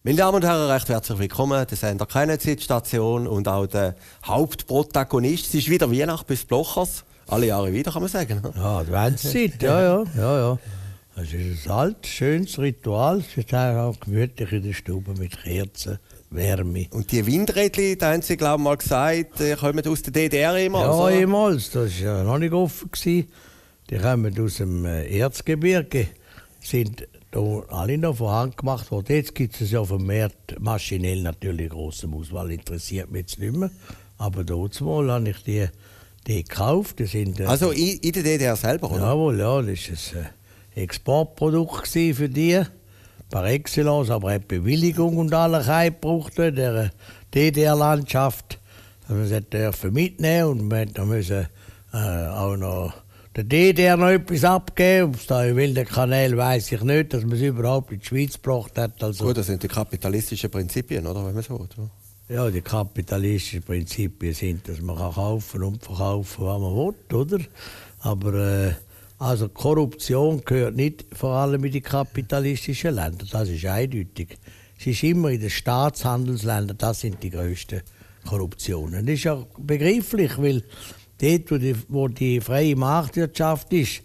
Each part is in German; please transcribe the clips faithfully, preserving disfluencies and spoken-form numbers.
Meine Damen und Herren, recht herzlich willkommen. Der Sender kennen Sie, die Station und auch der Hauptprotagonist. Es ist wieder Weihnachten bis Blochers. Alle Jahre wieder, kann man sagen. Ja, Adventszeit, ja, ja, ja, ja. Es ist ein altes, schönes Ritual. Es ist auch gemütlich in der Stube mit Kerzen, Wärme. Und die Windrädchen, da haben Sie, glaube ich, mal gesagt, die kommen aus der D D R ehemals, Ja, oder? ehemals. Das war ja noch nicht offen. Gewesen. Die kommen aus dem Erzgebirge. Sind da alle noch von Hand gemacht worden. Jetzt gibt es ja vermehrt maschinell natürlich große Auswahl. Interessiert mich jetzt nicht mehr. Aber dort mal habe ich die, die gekauft. Die sind, äh, Also in, in der D D R selber, oder? Jawohl, ja. Das war ein Exportprodukt für die. Par excellence, aber hat Bewilligung und allerlei gebraucht in der D D R-Landschaft. Wir dürfen mitnehmen und wir müssen äh, auch noch der D D R noch etwas abgeben. Ob es da in wilden Kanälen weiss ich nicht, dass man es überhaupt in die Schweiz gebracht hat. Also, Gut, das sind die kapitalistischen Prinzipien, oder? Wenn man so will, oder? ja, die kapitalistischen Prinzipien sind, dass man kann kaufen und verkaufen, was man will, oder? Aber äh, also Korruption gehört nicht vor allem in die kapitalistischen Länder, das ist eindeutig. Es ist immer in den Staatshandelsländern, das sind die grössten Korruptionen. Das ist ja begreiflich, weil dort, wo die, wo die freie Marktwirtschaft ist,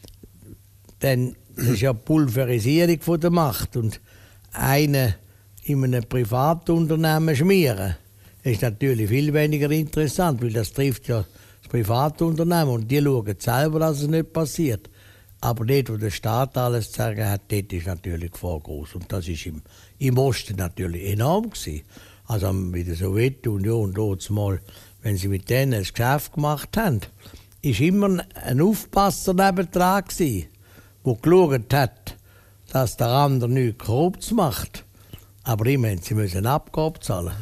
dann ist ja Pulverisierung von der Macht. Und einen in einem Privatunternehmen schmieren, ist natürlich viel weniger interessant, weil das trifft ja das Privatunternehmen und die schauen selber, dass es nicht passiert. Aber dort, wo der Staat alles zu sagen hat, dort ist natürlich die Gefahr groß. Und das war im, im Osten natürlich enorm gewesen. Also bei der Sowjetunion dort mal, wenn sie mit denen ein Geschäft gemacht haben, war immer ein Aufpasser nebendran, der geschaut hat, dass der andere nichts Korruptes macht. Aber immerhin, sie müssen Abgabe zahlen.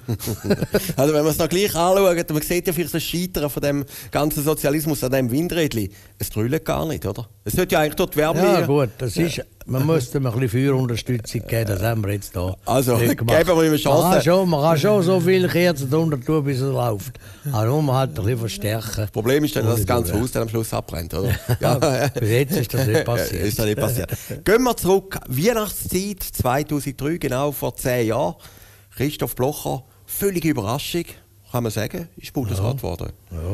Also wenn man es noch gleich anschaut, man sieht ja vielleicht das Scheitern von dem ganzen Sozialismus an diesem Windrädchen. Es drüllt gar nicht, oder? Es sollte ja eigentlich dort Wärme... Ja gut, das ist, man muss dem ein bisschen Feuerunterstützung geben, das haben wir jetzt hier. Also, geben wir ihm eine Chance. Man kann, schon, man kann schon so viele Kerzen drunter tun, bis es läuft. Aber nur man halt ein bisschen verstärken. Das Problem ist dann, dass das ganze Haus dann am Schluss abbrennt, oder? Ja, bis jetzt ist das nicht passiert. ist das nicht passiert. Gehen wir zurück. Weihnachtszeit zweitausenddrei, genau vor zehn Jahren. Christoph Blocher, völlige Überraschung, kann man sagen, ist Bundesrat geworden.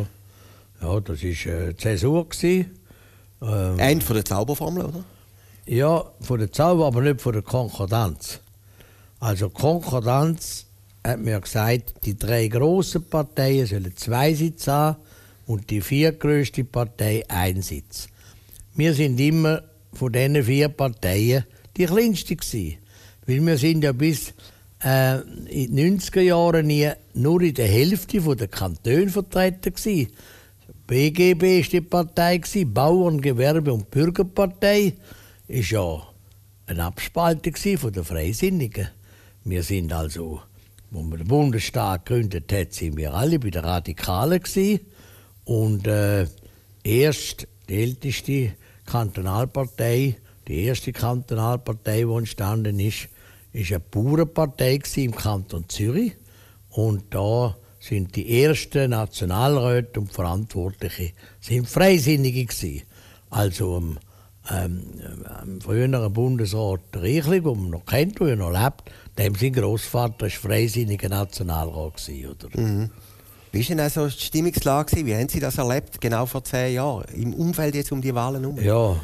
Ja. ja, das war äh, Zäsur. Ähm, Ende von der Zauberformel, oder? Ja, von der Zauber, aber nicht von der Konkordanz. Also Konkordanz hat mir gesagt, die drei grossen Parteien sollen zwei Sitze haben und die viertgrösste Partei einen Sitz. Wir sind immer von diesen vier Parteien die kleinste gewesen. Weil wir sind ja bis äh, in den neunziger Jahren nie nur in der Hälfte der Kantone vertreten gewesen. B G B war die Partei, Bauern-, Gewerbe- und Bürgerpartei. Das war ja eine Abspaltung von den Freisinnigen. Wir sind also, als man den Bundesstaat gegründet hat, sind wir alle bei den Radikalen gewesen. Und äh, erst die älteste Kantonalpartei, die erste Kantonalpartei, die entstanden ist, war eine Bauernpartei im Kanton Zürich. Und da sind die ersten Nationalräte und Verantwortliche sind Freisinnige gewesen. Also am ähm, ähm, früheren Bundesrat Reichling, den man noch kennt, der noch lebt, dem sein Grossvater war freisinniger Nationalrat gewesen, oder? Mhm. Wie war denn also die Stimmungslage? Wie haben Sie das erlebt, genau vor zehn Jahren, im Umfeld jetzt um die Wahlen herum? Ja,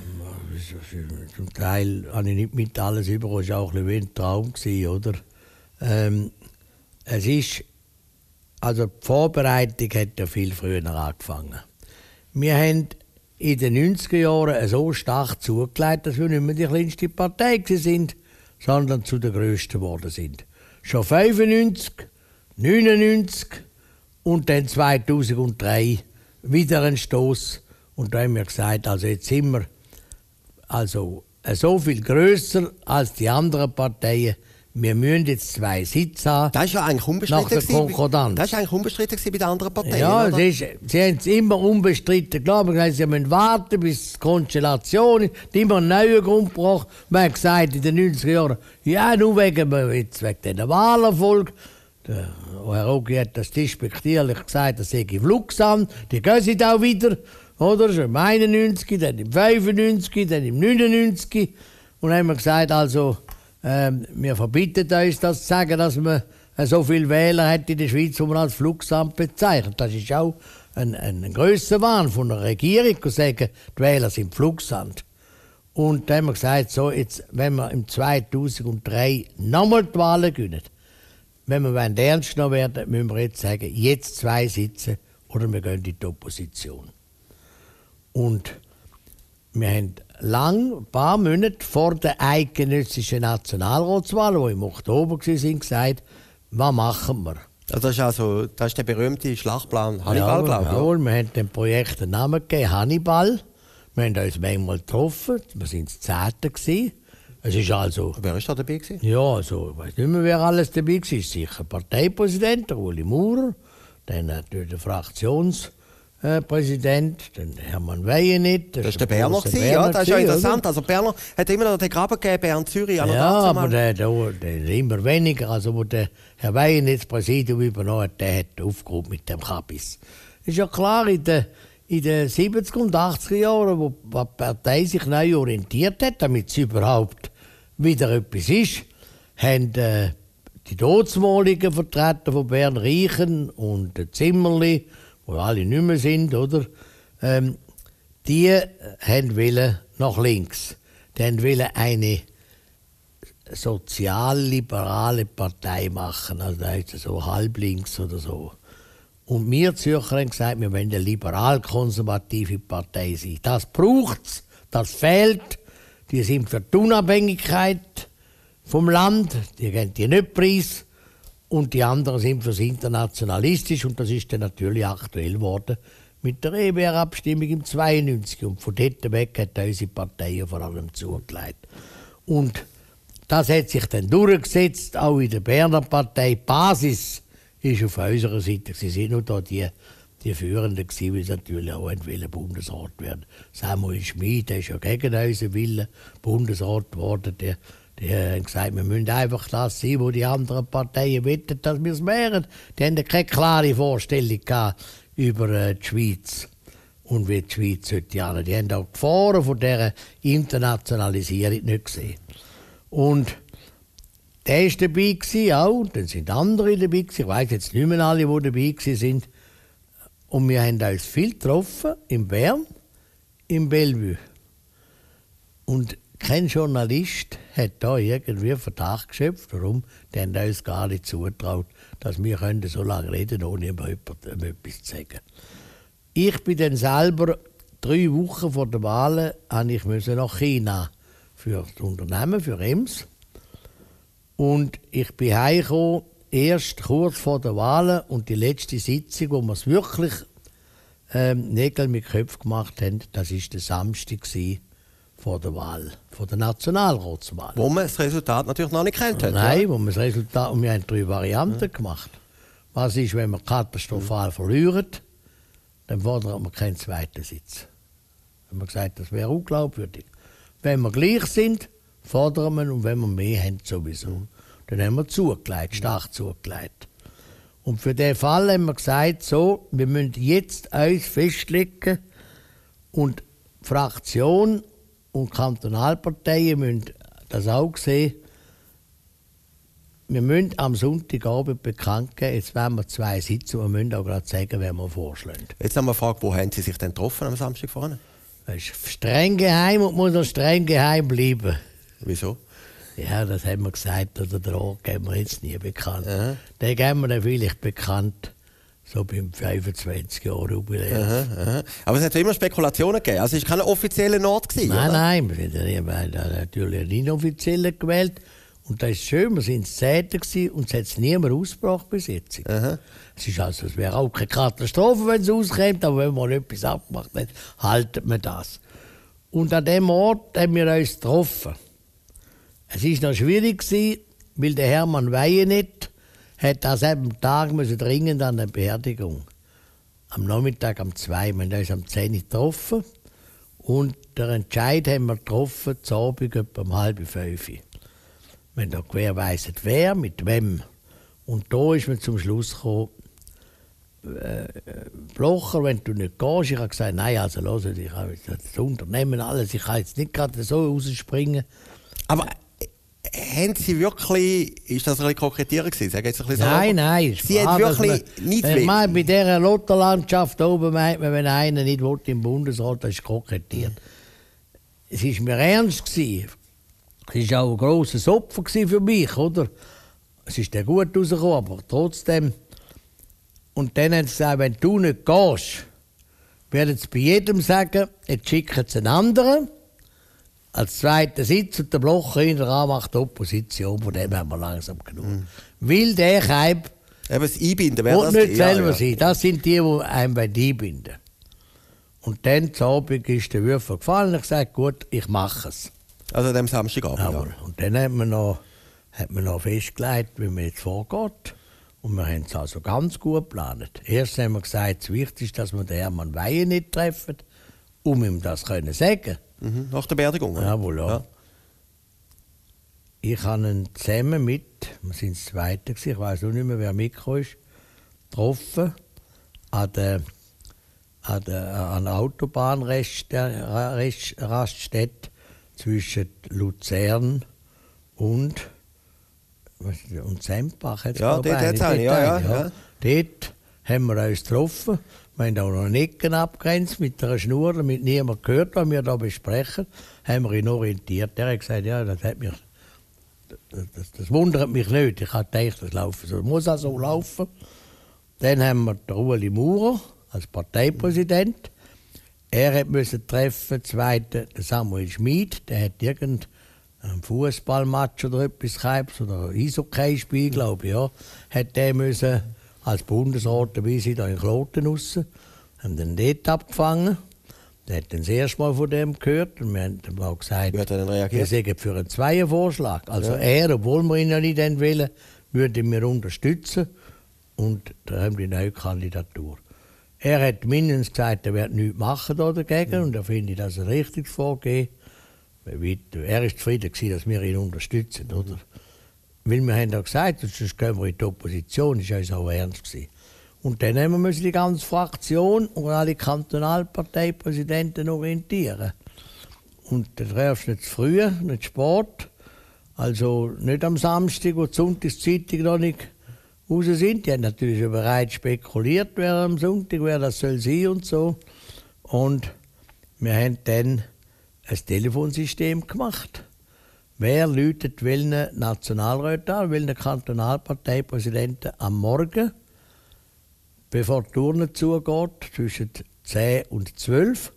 zum Teil habe ich nicht mit alles über, es war auch ein bisschen ein Traum gewesen, oder? Ähm, es ist, also die Vorbereitung hat ja viel früher angefangen. Wir haben in den neunziger Jahren so stark zugelegt, dass wir nicht mehr die kleinste Partei sind, sondern zu der grössten geworden sind. Schon fünfundneunzig, neunundneunzig und dann zweitausenddrei wieder ein Stoss. Und da haben wir gesagt, also jetzt sind wir also so viel grösser als die anderen Parteien. Wir müssen jetzt zwei Sitze haben. Das ist ja eigentlich unbestritten. Nach der Konkordanz. Das ist eigentlich unbestritten bei den anderen Parteien. Ja, oder? es ist, sie haben es immer unbestritten. Klar, wir haben gesagt, sie müssen warten, bis die Konstellation ist. Immer einen neuen Grund gebracht. Wir haben gesagt in den neunziger Jahren, ja, nur wegen, jetzt wegen dieser Wahlerfolg. Der Herr Ogi hat das despektierlich gesagt, das sei flugsam. Die gehen sie auch wieder. Oder? Schon im einundneunzig, dann im fünfundneunzig, dann im neunundneunzig. Und dann haben wir gesagt, also, Ähm, wir verbieten uns, das zu sagen, dass man äh, so viele Wähler hat in der Schweiz, die man als Flugsand bezeichnet. Das ist auch ein, ein Grössenwahn von der Regierung, zu sagen, die Wähler sind Flugsand. Und dann haben wir gesagt, so, jetzt, wenn wir im zweitausenddrei nochmal die Wahlen gewinnen, wenn wir ernst genommen werden, müssen wir jetzt sagen, jetzt zwei Sitze oder wir gehen in die Opposition. Und wir haben lang, ein paar Monate vor der eidgenössischen Nationalratswahl, die im Oktober waren, gesagt, was machen wir? Also das, ist also, das ist der berühmte Schlachtplan Hannibal, ja, glaube ich. Ja, wir haben dem Projekt einen Namen gegeben, Hannibal. Wir haben uns manchmal getroffen, wir waren das Zehnte gewesen. Es ist also... Wer war da dabei gewesen? Ja, also, ich weiß nicht mehr, wer alles dabei war. Sicher der Parteipräsident, der Uli Maurer, dann natürlich der Fraktionspräsident, dann Hermann Weyenit. Das war der Berner, gewesen, ja, das ist ja interessant. Oder? Also Berner hat immer noch den Graben gegeben, Bern Zürich. Ja, aber der, der, der immer weniger. Also wo der Herr Weyenit das Präsidium übernommen hat, der hat aufgehoben mit dem Kabis. Ist ja klar, in den in den siebziger und achtziger Jahren, wo die Partei sich neu orientiert hat, damit sie überhaupt wieder etwas ist, haben äh, die dortmaligen Vertreter von Bern Reichen und äh, Zimmerli, die alle nicht mehr sind, oder? Ähm, die äh, haben wollen nach links. Die haben wollen eine sozialliberale Partei machen, also so halblinks oder so. Und wir Zürcher haben gesagt, wir wollen eine liberal-konservative Partei sein. Das braucht es, das fehlt. Die sind für die Unabhängigkeit vom Land, die geben die nicht preis. Und die anderen sind fürs Internationalistisch. Und das ist dann natürlich aktuell geworden mit der E W R-Abstimmung im zweiundneunzig. Und von dort weg hat unsere Partei vor allem zugelegt. Und das hat sich dann durchgesetzt, auch in der Berner Partei. Die Basis ist auf unserer Seite. Sie sind nur da die, die Führenden gewesen, weil sie natürlich auch wollen Bundesrat werden. Samuel Schmid, der ist ja gegen unseren Willen Bundesrat geworden. Der, der hat gesagt, wir müssen einfach das sein, wo die anderen Parteien wettet, dass wir es wären. Die haben keine klare Vorstellung gehabt über äh, die Schweiz und wie die Schweiz heute jahren. Die haben auch die Gefahren von dieser Internationalisierung nicht gesehen. Und der war dabei auch, dann sind andere dabei gewesen. Ich weiss jetzt nicht mehr alle, die dabei waren. Und wir haben uns viel getroffen, in Bern, im Bellevue. Und kein Journalist hat da irgendwie Verdacht geschöpft, warum, die haben uns gar nicht zutraut, dass wir so lange reden können, ohne ihm etwas zu sagen. Ich bin dann selber drei Wochen vor der Wahl ich musste nach China für das Unternehmen, für E M S. Und ich bin heimgekommen, erst kurz vor der Wahl und die letzte Sitzung, wo wir es wirklich ähm, Nägel mit Köpfen gemacht haben, das war der Samstag vor der Wahl, vor der Nationalratswahl. Wo man das Resultat natürlich noch nicht kennt. Nein, ja? wo man das Resultat, und wir haben drei Varianten ja. gemacht. Was ist, wenn wir katastrophal ja. verlieren, dann fordern wir keinen zweiten Sitz. Haben wir gesagt, das wäre unglaubwürdig. Wenn wir gleich sind, fordern wir, und wenn wir mehr haben, sowieso. Dann haben wir zugelegt, stark zugelegt. Und für den Fall haben wir gesagt, so, wir müssen jetzt uns festlegen und die Fraktion und Kantonalparteien müssen das auch sehen. Wir müssen am Sonntagabend bekannt geben, jetzt wollen wir zwei Sitze und wir müssen auch gerade sagen, wer wir vorschlagen. Jetzt haben wir gefragt, wo haben Sie sich denn getroffen am Samstag vorne? Das ist streng geheim und muss auch streng geheim bleiben. Wieso? Ja, das haben wir gesagt, oder den Ort geben wir jetzt nie bekannt. Aha. Den geben wir dann vielleicht bekannt, so beim fünfundzwanzig Jahre Jubiläum. Aha, aha. Aber es hat immer Spekulationen gegeben, also es war kein offizieller Ort gewesen, Nein, oder? nein, wir sind ja natürlich einen inoffiziellen gewählt. Und das ist schön, wir waren das Zehnte und es hat es niemand ausgebracht bis jetzt. Aha. Es ist also, es wäre auch keine Katastrophe, wenn es rauskommt, aber wenn man etwas abgemacht hat, haltet man das. Und an diesem Ort haben wir uns getroffen. Es war noch schwierig, weil der Hermann Weyenit hat an diesem Tag müssen dringend an eine Beerdigung. Am Nachmittag um zwei. Wir haben uns am zehn getroffen. Und den Entscheid haben wir getroffen, zu Abend etwa um halb fünf. Wir haben da gewährleistet, wer, mit wem. Und da ist man zum Schluss gekommen, äh, Blocher, wenn du nicht gehst. Ich habe gesagt, nein, also los, ich habe das Unternehmen alles, ich kann jetzt nicht gerade so rausspringen. Aber haben Sie wirklich, ist das ein bisschen kokettieren gewesen? Sagen jetzt ein bisschen Nein, so, nein. Sie haben wirklich man, nicht ich will. meine, bei dieser Lotterlandschaft oben meint man, wenn einer nicht will, im Bundesrat, das ist kokettiert. Es war mir ernst gewesen. Es war auch ein grosses Opfer für mich, oder? Es ist dann gut rausgekommen, aber trotzdem. Und dann haben sie gesagt, wenn du nicht gehst, werden sie bei jedem sagen, jetzt schicken sie einen anderen. Als zweiter Sitz und der Blocher hinterher macht die Opposition, von dem haben wir langsam genug. Mhm. Weil der Keib eben das Einbinden wäre das nicht selber ja, ja. sein. Das sind die, die einem einbinden. Und dann zu Abend ist der Würfel gefallen und ich gesagt, gut, ich mache es. Also an dem Samstagabend, Aber, ja. Und dann hat man, noch, hat man noch festgelegt, wie man jetzt vorgeht. Und wir haben es also ganz gut geplant. Erst haben wir gesagt, das Wichtigste ist, dass wir den Hermann Weihe nicht treffen, um ihm das zu sagen. Mhm, nach der Beerdigung? Oder? Jawohl, ja. Ja. Ich habe ihn zusammen mit, wir sind das Zweite, ich weiß auch nicht mehr, wer mitgekommen ist, getroffen an der, an der, an der Autobahnraststätte zwischen Luzern und, und Sempach. Ja, dort hat es eine, ja, ja, ja. Dort haben wir uns getroffen. Wir haben auch noch Ecken abgrenzt mit einer Schnur, damit niemand gehört, was wir da besprechen. Haben wir ihn orientiert. Er hat gesagt, ja, das, hat mich, das, das wundert mich nicht. Ich habe gedacht, das laufen so. Muss auch so laufen. Dann haben wir den Ueli Maurer als Parteipräsident. Er musste treffen, zweiten, den Samuel Schmid. Der hat irgendein Fußballmatch oder etwas gehabt, oder ein Eishockeyspiel, glaube ich, ja. Hat der müssen als Bundesrat dabei sein, da in Kloten raus. Haben den dort abgefangen. Der hat dann das erste Mal von dem gehört. Und wir haben dann auch gesagt, wie hat er denn reagiert? wir sagen für einen Zweiervorschlag. Also ja. Er, obwohl wir ihn ja nicht wollen, würde ihn mir unterstützen. Und da haben wir eine neue Kandidatur. Er hat mindestens gesagt, er wird nichts machen da dagegen. Ja. Und da finde ich das ein richtiges Vorgehen. Er war zufrieden, dass wir ihn unterstützen. Oder? Weil wir haben ja gesagt, sonst gehen wir in die Opposition, das war uns auch ernst gewesen. Und dann haben wir die ganze Fraktion und alle Kantonalparteipräsidenten orientieren. Und dann treffst du nicht zu früh, nicht zu spät. Also nicht am Samstag, wo die Sonntagszeitung noch nicht raus sind. Die haben natürlich schon bereits spekuliert, wer am Sonntag, wer das soll sein und so. Und wir haben dann ein Telefonsystem gemacht. Wer läutet welchen Nationalrat an, welchen Kantonalparteipräsidenten am Morgen, bevor die Turne zugeht, zwischen zehn und zwölf,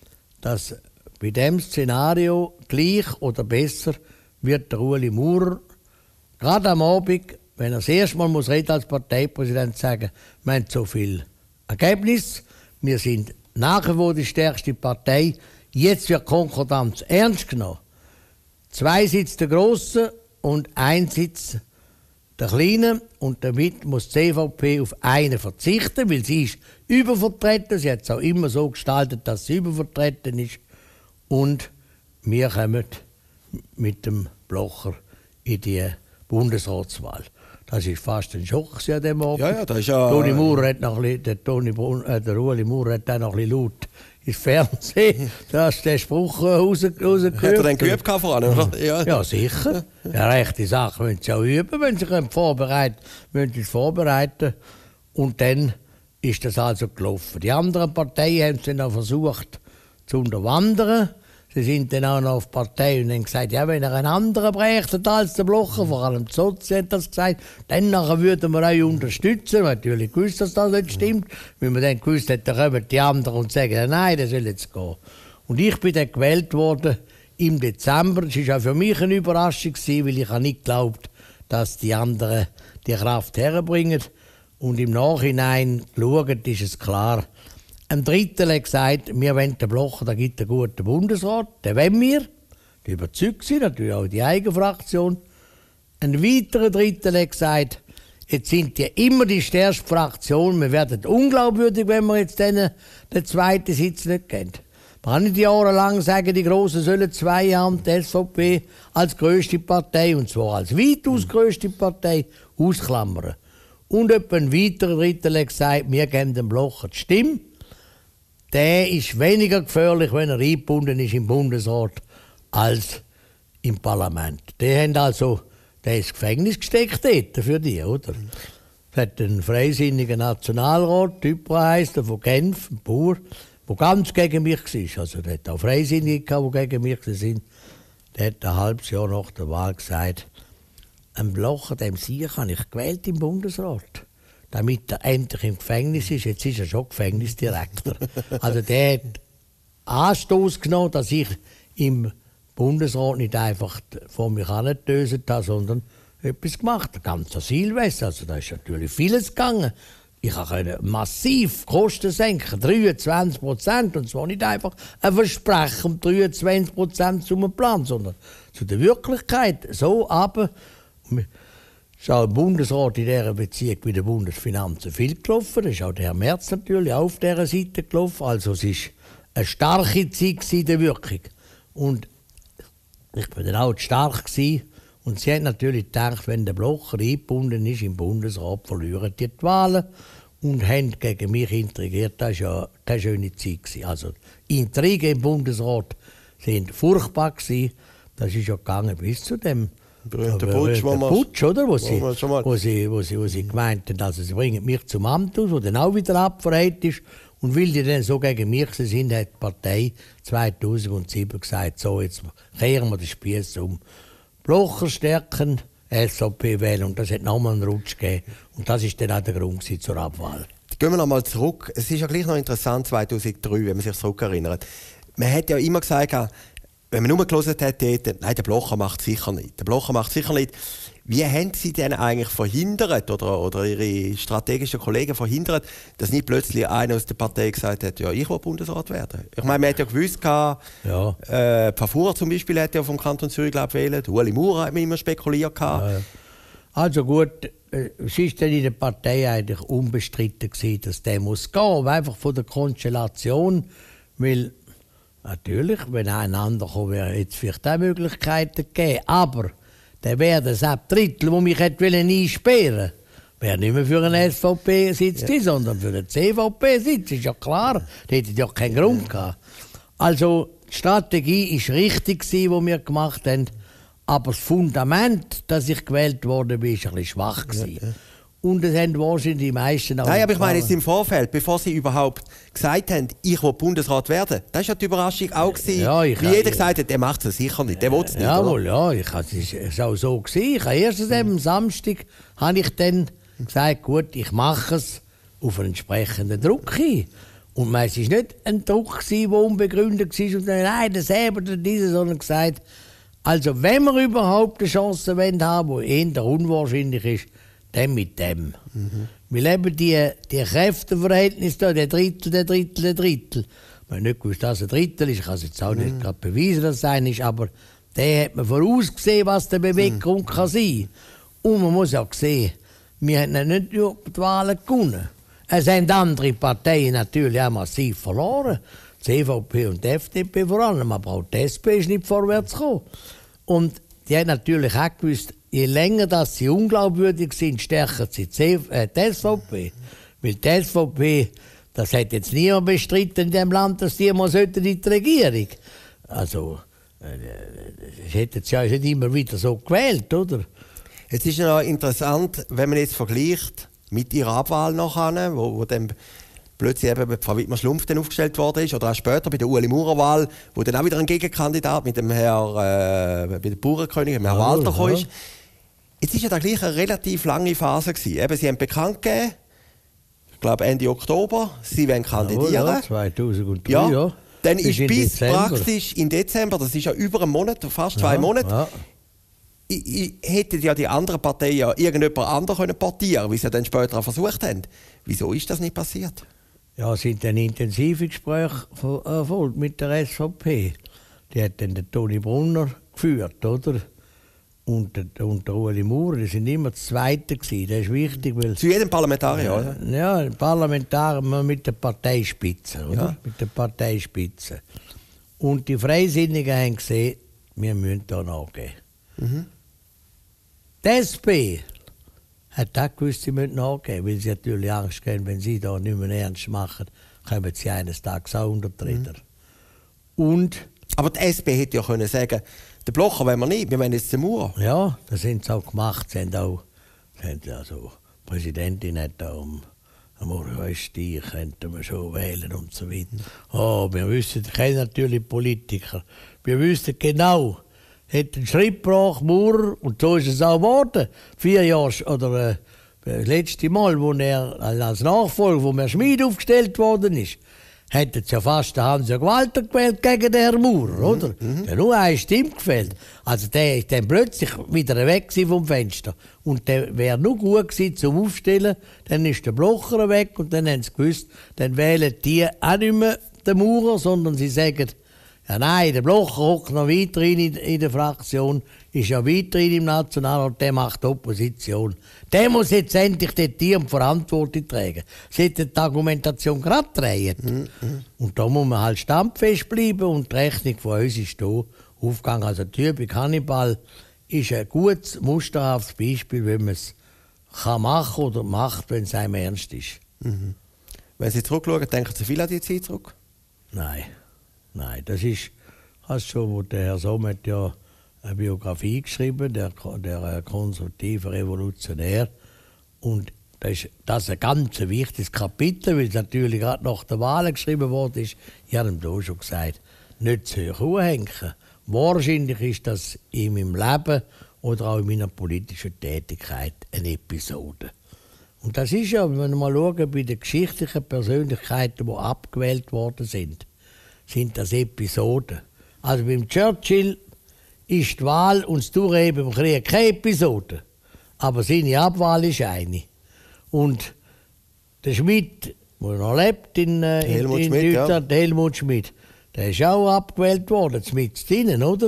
dass bei diesem Szenario gleich oder besser wird der Ueli Maurer gerade am Abend, wenn er das erste Mal muss reden als Parteipräsident, sagen, wir haben so viel Ergebnis, wir sind nachher wo die stärkste Partei, jetzt wird Konkordanz ernst genommen. Zwei Sitze der Grossen und ein Sitz der Kleinen. Und damit muss die C V P auf einen verzichten, weil sie ist übervertreten. Sie hat es auch immer so gestaltet, dass sie übervertreten ist. Und wir kommen mit dem Blocher in die Bundesratswahl. Das war fast ein Schock an dem Abend. Ja, ja, das ist ja... Toni Maurer hat noch ein bisschen, der, Toni, äh, der Ueli Maurer hat auch noch ein bisschen laut ins Fernsehen, da hast du den Spruch raus, rausgehört. Hat er den geübt vor allem, oder? Ja, ja sicher. Ja, rechte Sachen müssen sie auch üben, wenn sie vorbereiten müssen sie es vorbereiten. Und dann ist das also gelaufen. Die anderen Parteien haben es dann auch versucht zu unterwandern. Sie sind dann auch noch auf die Partei und haben gesagt, ja, wenn er einen anderen brächte als der Blocher, vor allem die Sozi hat das gesagt, dann nachher würden wir euch unterstützen. Wir haben natürlich gewusst, dass das nicht stimmt. Weil wir dann gewusst haben, dann kommen die anderen und sagen, nein, das soll jetzt gehen. Und ich bin dann gewählt worden im Dezember. Das war auch für mich eine Überraschung, weil ich nicht geglaubt, dass die anderen die Kraft herbringen. Und im Nachhinein geschaut, ist es klar. Ein Drittel hat gesagt, wir wollen den Blocher, da gibt einen guten Bundesrat, den wollen wir. Die überzeugt sind, natürlich auch die eigene Fraktion. Ein weiterer Drittel hat gesagt, jetzt sind die immer die stärkste Fraktion, wir werden unglaubwürdig, wenn wir jetzt denen den zweiten Sitz nicht geben. Man kann nicht jahrelang sagen, die Grossen sollen zwei haben, die S V P als grösste Partei, und zwar als weitaus grösste Partei, ausklammern. Und etwa ein weiterer Drittel hat gesagt, wir geben dem Blocher die Stimme. Der ist weniger gefährlich, wenn er eingebunden ist im Bundesrat, als im Parlament. Die haben also, der ist ins Gefängnis gesteckt dort für die, oder? Mhm. Es hat einen freisinnigen Nationalrat, Typ heisst der von Genf, ein Bauer, der ganz gegen mich war. Also der hat auch Freisinnige gehabt, die gegen mich waren. Der hat ein halbes Jahr nach der Wahl gesagt, ein Blocher, dem Sieg habe ich gewählt im Bundesrat, damit er endlich im Gefängnis ist. Jetzt ist er schon Gefängnisdirektor. Also der hat Anstoß genommen, dass ich im Bundesrat nicht einfach vor mich hergetöset habe, sondern etwas gemacht. Der ganze Asylwesen, also da ist natürlich vieles gegangen. Ich konnte massiv Kosten senken, dreiundzwanzig Prozent. Und zwar nicht einfach ein Versprechen um dreiundzwanzig Prozent zum Plan, sondern zu der Wirklichkeit. So aber ist auch im Bundesrat in dieser Beziehung mit den Bundesfinanzen viel gelaufen. Da ist auch der Herr Merz natürlich auf dieser Seite gelaufen. Also es war eine starke Zeit in der Wirkung. Und ich war dann auch stark gewesen. Und sie haben natürlich gedacht, wenn der Blocher eingebunden ist im Bundesrat, verlieren die die Wahlen und haben gegen mich intrigiert. Das war ja keine schöne Zeit gewesen. Also Intrigen im Bundesrat waren furchtbar gewesen. Das ist ja gegangen bis zu dem berühmten Putsch, wo Putsch, oder? Wo, wo sie, wo, sie, wo, sie, wo sie gemeint haben, also sie bringen mich zum Amt aus, wo dann auch wieder abverrät ist. Und weil die dann so gegen mich sind, hat die Partei zweitausendsieben gesagt, so, jetzt kehren wir den Spieß um. Blocher stärken, S V P wählen. Und das hat nochmal einen Rutsch gegeben. Und das war dann auch der Grund zur Abwahl. Gehen wir noch mal zurück. Es ist ja gleich noch interessant, zweitausenddrei, wenn man sich zurückerinnert. Man hat ja immer gesagt, wenn man nur gelesen hat, nein, der Blocher macht sicher nicht. Der Blocher macht sicher nicht. Wie haben Sie denn eigentlich verhindert, oder, oder Ihre strategischen Kollegen verhindert, dass nicht plötzlich einer aus der Partei gesagt hat, ja, ich will Bundesrat werden? Ich meine, man hat ja gewusst, ja. äh, Pfafura zum Beispiel hat ja vom Kanton Zürich gewählt, Ueli Maurer hat man immer spekuliert. Ja, ja. Also gut, es war dann in der Partei eigentlich unbestritten gewesen, dass der muss gehen, aber einfach von der Konstellation, weil natürlich, wenn ein anderer kommt, wäre jetzt vielleicht auch Möglichkeiten gegeben, aber der wäre das Drittel, das mich einsperren wollte, wäre nicht mehr für einen S V P-Sitz, ja. sondern für einen C V P-Sitz, ist ja klar. Der hätte ja keinen Grund gehabt. Also die Strategie war richtig, die wir gemacht haben, aber das Fundament, dass ich gewählt worden bin, war ein bisschen schwach. Ja, ja. Und das haben wahrscheinlich die meisten auch. Nein, aber ich meine jetzt im Vorfeld, bevor Sie überhaupt gesagt haben, ich will Bundesrat werden. Das war ja die Überraschung auch. Ja, ich wie jeder gesagt hat, der macht es sicher nicht, der will es nicht. Jawohl, ja, ich, es war auch so. Gewesen. Ich habe erst am Samstag habe ich dann gesagt, gut, ich mache es auf einen entsprechenden Druck hin. Und es war nicht ein Druck, der unbegründet war und dann, nein, das selber oder dieses, sondern gesagt, also wenn wir überhaupt eine Chance haben, die eher unwahrscheinlich ist, dann mit dem. Mhm. Weil eben die, die Kräfteverhältnisse da, der Drittel, der Drittel, der Drittel. Ich habe nicht gewusst, dass ein Drittel ist. Ich kann es jetzt auch mhm. nicht gerade beweisen, dass es ein ist, aber der hat man vorausgesehen, was der Beweggrund mhm. kann sein. Und man muss auch sehen, wir haben nicht nur die Wahlen gewonnen. Es haben andere Parteien natürlich auch massiv verloren. Die C V P und die F D P vor allem, aber auch die S P ist nicht vorwärts gekommen. Und die haben natürlich auch gewusst, je länger dass sie unglaubwürdig sind, stärker sie die, äh, die S V P. Weil die S V P, das hat jetzt niemand bestritten in diesem Land, dass die mal in die Regierung. Also, äh, das hätten sie ja nicht immer wieder so gewählt, oder? Es ist ja noch interessant, wenn man jetzt vergleicht mit ihrer Abwahl nachher, wo, wo dann plötzlich eben Frau Wittmer-Schlumpf dann aufgestellt worden ist, oder auch später bei der Ueli Maurer-Wahl, wo dann auch wieder ein Gegenkandidat mit dem Herr, äh, bei der Bauernkönig, dem Herrn ja, Walter, gekommen ist. Jetzt war ja da gleich eine relativ lange Phase gewesen. Eben, sie haben bekannt gegeben, ich glaube Ende Oktober, sie wollen kandidieren. Ja, ja, zweitausenddrei, ja. ja. Dann ist bis praktisch im Dezember, das ist ja über einen Monat, fast zwei ja, Monate, ja. Ich, ich hätte ja die anderen Parteien ja irgendjemand anderes können portieren, wie sie dann später auch versucht haben. Wieso ist das nicht passiert? Ja, es sind dann intensive Gespräche erfolgt mit der S V P. Die hat dann den Toni Brunner geführt, oder? Und der, und der Ueli Maurer, die sind immer das Zweite gewesen. Das ist wichtig, weil... Zu jedem Parlamentarier, oder? Ja, ja, Parlamentarier mit der Parteispitze, oder? Ja. Mit der Parteispitze. Und die Freisinnigen haben gesehen, wir müssen da nachgehen. Mhm. Die S P hat auch gewusst, sie müssen nachgeben, weil sie natürlich Angst haben, wenn sie da nicht mehr ernst machen, kommen sie eines Tages auch unter die Räder. Mhm. Und... Aber die S P hätte ja können sagen, Den Blocher wollen wir nicht, wir wollen jetzt den Maurer. Ja, das sind sie auch gemacht. Sie haben auch, sie haben also, die Präsidentin hat da um am Urheberstich könnten wir schon wählen und so weiter. Oh, wir wissen, ich kenne natürlich Politiker. Wir wissen genau, hat einen Schritt gebracht, Maurer, und so ist es auch geworden. Vier Jahre, oder äh, das letzte Mal, wo er als Nachfolger, wo mir Schmid aufgestellt worden ist, hätte es ja fast den Hans-Jörg Walter gewählt gegen den Herrn Maurer, mhm. oder? Mhm. Der nur eine Stimme gefällt. Also der ist dann plötzlich wieder weg vom Fenster. Und der wäre nur gut gewesen zum Aufstellen. Dann ist der Blocher weg und dann haben sie gewusst, dann wählen die auch nicht mehr den Maurer, sondern sie sagen, ja nein, der Blocher hockt noch weiterhin in, in der Fraktion, ist ja weiterhin im Nationalrat, der macht Opposition. Der muss jetzt endlich dort die Verantwortung tragen. Sie hat die Argumentation gerade gedreht. Mhm. Und da muss man halt standfest bleiben und die Rechnung von uns ist hier aufgegangen. Also die Übung Hannibal ist ein gutes, musterhaftes Beispiel, wie man es machen kann oder macht, wenn es einem ernst ist. Mhm. Wenn Sie zurückschauen, denken Sie viel an die Zeit zurück? Nein. Nein, das ist, hast schon, wo der Herr Sommet ja eine Biografie geschrieben, der, der konservative Revolutionär. Und das ist, das ist ein ganz wichtiges Kapitel, weil es natürlich gerade nach der Wahl geschrieben worden ist. Ich habe ihm da schon gesagt, nicht zu hoch hängen. Wahrscheinlich ist das in meinem Leben oder auch in meiner politischen Tätigkeit eine Episode. Und das ist ja, wenn wir mal schauen, bei den geschichtlichen Persönlichkeiten, die abgewählt worden sind, sind das Episoden. Also beim Churchill ist die Wahl und das Durchheben im Krieg keine Episode. Aber seine Abwahl ist eine. Und der Schmidt, der noch lebt in, äh, Helmut in, in Schmidt, Deutschland, ja. Helmut Schmidt, der ist auch abgewählt worden, mit drinnen, oder?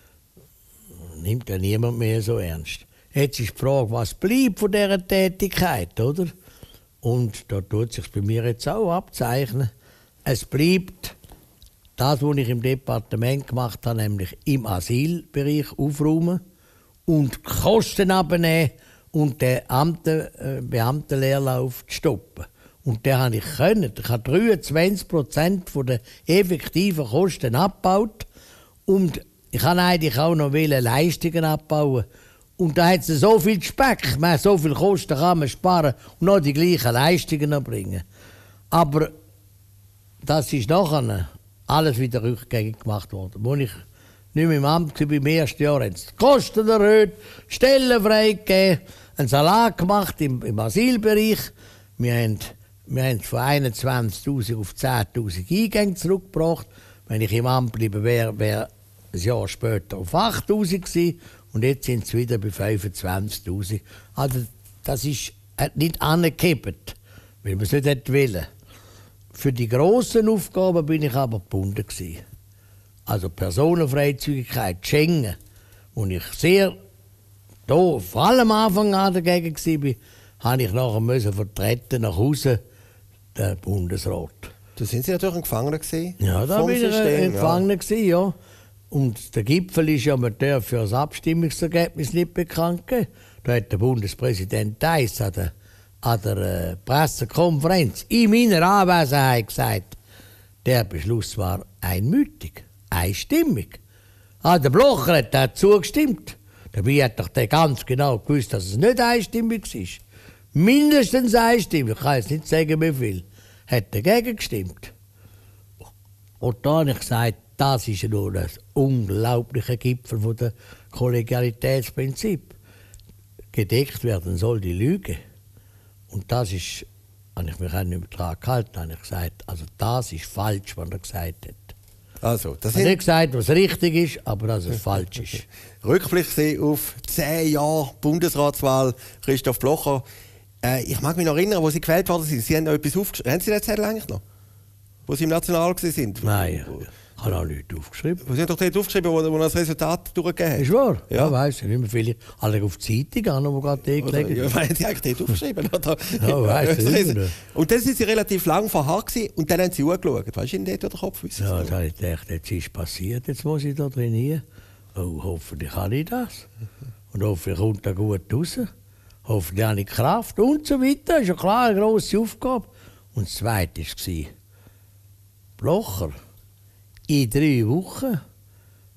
Nimmt ja niemand mehr so ernst. Jetzt ist die Frage, was bleibt von dieser Tätigkeit, oder? Und da tut sich bei mir jetzt auch abzeichnen. Es bleibt das, was ich im Departement gemacht habe, nämlich im Asylbereich aufräumen und Kosten abnehmen und den Amten, äh, Beamtenleerlauf stoppen. Und den habe ich können. Ich habe dreiundzwanzig Prozent der effektiven Kosten abgebaut. Und ich habe eigentlich auch noch Leistungen abbauen. Und da hat es so viel Speck, man, so viel Kosten kann man sparen und noch die gleichen Leistungen erbringen. Aber das ist nachher alles wieder rückgängig gemacht worden. Als ich nicht mehr im Amt war, im ersten Jahr, haben sie die Kosten erhöht, Stellen freigegeben, einen Salat gemacht im, im Asylbereich. Wir haben, wir haben von einundzwanzigtausend auf zehntausend Eingänge zurückgebracht. Wenn ich im Amt geblieben wäre, wäre ein Jahr später auf achttausend gewesen. Und jetzt sind sie wieder bei fünfundzwanzigtausend. Also das ist hat nicht angekippt, weil man es nicht hätte wollen. Für die grossen Aufgaben bin ich aber gebunden gewesen. Also Personenfreizügigkeit, Schengen, wo ich sehr, da, vor allem am Anfang an dagegen war, habe ich nachher müssen vertreten nach Hause den Bundesrat. Da sind Sie natürlich ein Gefangener gewesen? Ja, da bin ich ein Gefangener gewesen, ja. Und der Gipfel ist ja, man darf für das Abstimmungsergebnis nicht bekannt geben. Da hat der Bundespräsident Theiss an der, an der äh, Pressekonferenz in meiner Anwesenheit gesagt, der Beschluss war einmütig, einstimmig. Ah, der Blocher hat dazu zugestimmt. Dabei hat doch der ganz genau gewusst, dass es nicht einstimmig war. Mindestens einstimmig, ich kann jetzt nicht sagen, wie viel, hat dagegen gestimmt. Und da habe ich gesagt, das ist nur ein unglaublicher Gipfel von der Kollegialitätsprinzip. Gedeckt werden soll die Lüge. Und das ist, habe ich mich auch nicht mehr daran gehalten, habe ich gesagt, also das ist falsch, was er gesagt hat. Also, das ich habe nicht gesagt, was richtig ist, aber dass es falsch ist. Rückblick auf zehn Jahre Bundesratswahl, Christoph Blocher. Äh, ich mag mich noch erinnern, wo Sie gewählt worden sind. Sie haben noch etwas aufgeschrieben. Haben Sie das Zettel eigentlich noch? Wo Sie im National sind? Nein, ich habe auch nichts aufgeschrieben. Sie haben doch dort aufgeschrieben, wo, wo das Resultat durchgegeben hat. Ist wahr? Ja, ja weiss ich nicht mehr viele. Alle auf die Zeitung an, die gerade dort gelegen sind. Ja, haben Sie eigentlich dort aufgeschrieben? Oder? Ja, weiss ich nicht. Und dann sind Sie relativ lang vorher und dann haben Sie angeschaut. Weißt du Ihnen dort durch den Kopf? Ja, da habe ich gedacht, jetzt ist passiert, jetzt muss ich da trainieren. Oh, hoffentlich kann ich das. Und hoffentlich kommt da gut raus. Hoffentlich habe ich Kraft und so weiter. Das ist ja klar eine grosse Aufgabe. Und das Zweite war, Blocher, in drei Wochen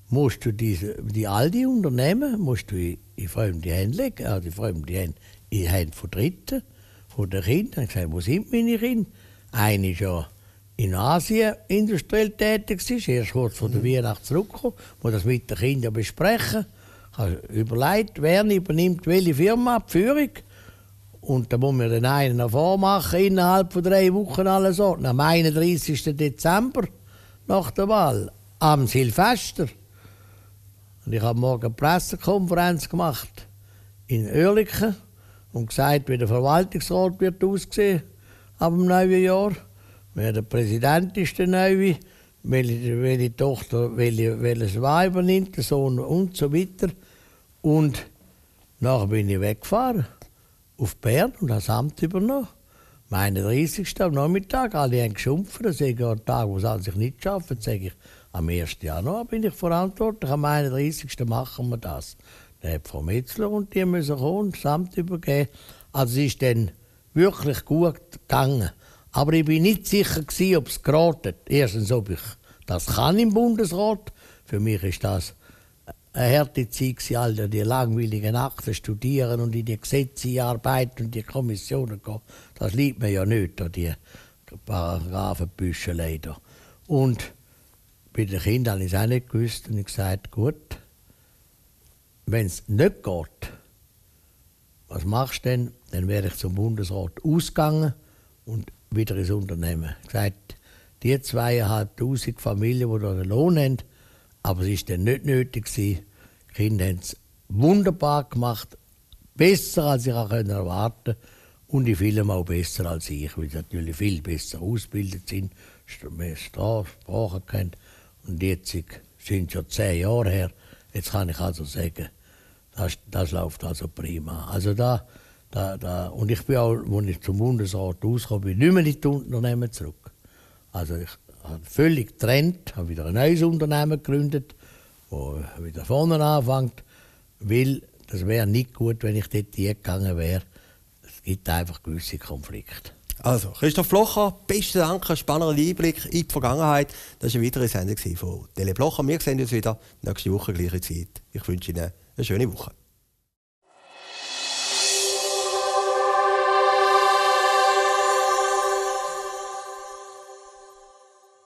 musst du diese, die Aldi Unternehmen musst du in, in fremde Hände legen, also in fremde Hände, in Hände von Dritten, von den Kindern. Ich gesagt, wo sind meine Kinder? Eine ist ja in Asien industriell tätig, ist erst kurz vor der mhm. Weihnacht zurückgekommen, wo das mit den Kindern besprechen. Ich habe überlegt, wer übernimmt welche Firma, die Führung. Und da muss man den einen noch vormachen, innerhalb von drei Wochen alles so. Am einunddreißigsten Dezember, nach der Wahl, am Silvester. Und ich habe morgen eine Pressekonferenz gemacht in Oerlikon und gesagt, wie der Verwaltungsrat wird aussehen ab dem neuen Jahr. Wer der Präsident ist, der neue, welche, welche Tochter welche, welches Weib übernimmt, der Sohn und so weiter. Und nachher bin ich weggefahren auf Bern und habe das Amt übernommen. Am einunddreißigsten am Nachmittag, alle haben geschumpft, das ist ja ein Tag, wo sie sich nicht schaffen, sage ich, am ersten Januar bin ich verantwortlich, am einunddreißigsten machen wir das. Dann hat Frau Metzler und die müssen kommen und das Amt übergeben. Also es ist dann wirklich gut gegangen. Aber ich bin nicht sicher gewesen, ob es geraten. Erstens, ob ich das kann im Bundesrat. Für mich ist das eine harte Zeit gewesen, all die langweiligen Akten studieren und in die Gesetze arbeiten und die Kommissionen gehen. Das liegt mir ja nicht, die Paragraphenbüschelei da. Und bei den Kindern habe ich es auch nicht gewusst und ich gesagt, gut, wenn es nicht geht, was machst du denn? Dann wäre ich zum Bundesrat ausgegangen und wieder ins Unternehmen. Ich habe gesagt, die zweieinhalbtausend Familien, die da einen Lohn haben, aber es war dann nicht nötig gewesen. Die Kinder haben es wunderbar gemacht, besser als ich auch erwarten konnte und in vielem auch besser als ich, weil sie natürlich viel besser ausgebildet sind, mehr Sprachen kennen. Und jetzt sind es schon zehn Jahre her. Jetzt kann ich also sagen, das, das läuft also prima. Also da, da, da. Und ich bin auch, als ich zum Bundesrat rauskam, bin nicht mehr in die Unternehmen zurück. Also ich habe völlig getrennt, habe wieder ein neues Unternehmen gegründet, das wieder vorne anfängt, weil das wäre nicht gut, wenn ich dort gegangen wäre. Es gibt einfach gewisse Konflikte. Also, Christoph Blocher, besten Dank, ein spannender Einblick in die Vergangenheit. Das war eine weitere Sendung von Tele Blocher. Wir sehen uns wieder nächste Woche, gleiche Zeit. Ich wünsche Ihnen eine schöne Woche.